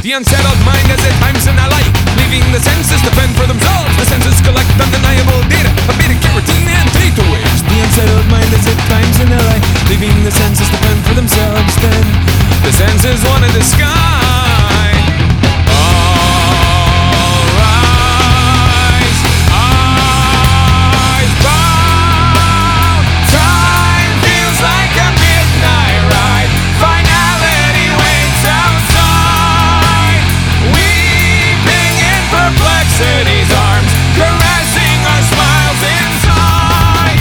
The unsettled mind is at times in a light, leaving the senses to fend for themselves. The senses collect undeniable data, a bit of carotene and theta waves. The unsettled mind is at times in a light, leaving the senses to fend for themselves. Then the senses wanted the sky. All rise, eyes bound. Time feels like a midnight ride. Finality waits outside. Weeping in perplexity's arms, caressing our smiles inside.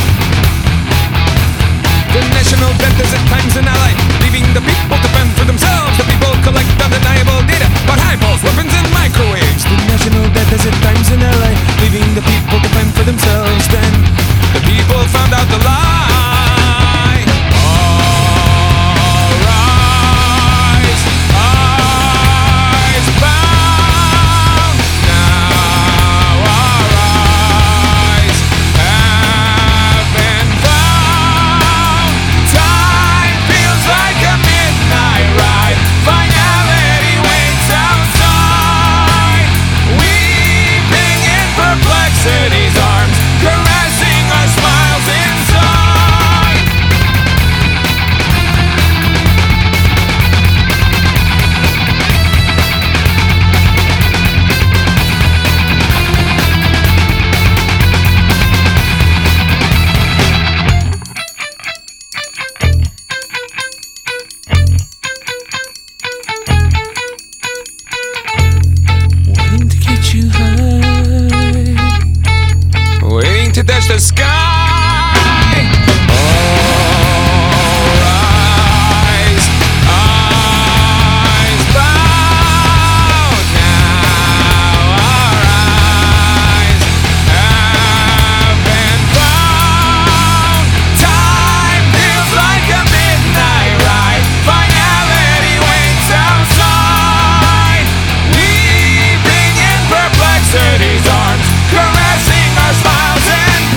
The national debt is at times in our life, leaving the people to fend for themselves. The people collect undeniable data about high pulse weapons and microwaves. The national debt is at times in our life, leaving the people to fend for themselves. Then the people found out the lie. All rise, eyes bound. Now our eyes have been found. Time feels like a midnight ride. Finality waits outside. Weeping in perplexity's arms, caressing our smiles inside. Wanting to get you high, waiting to touch the sky.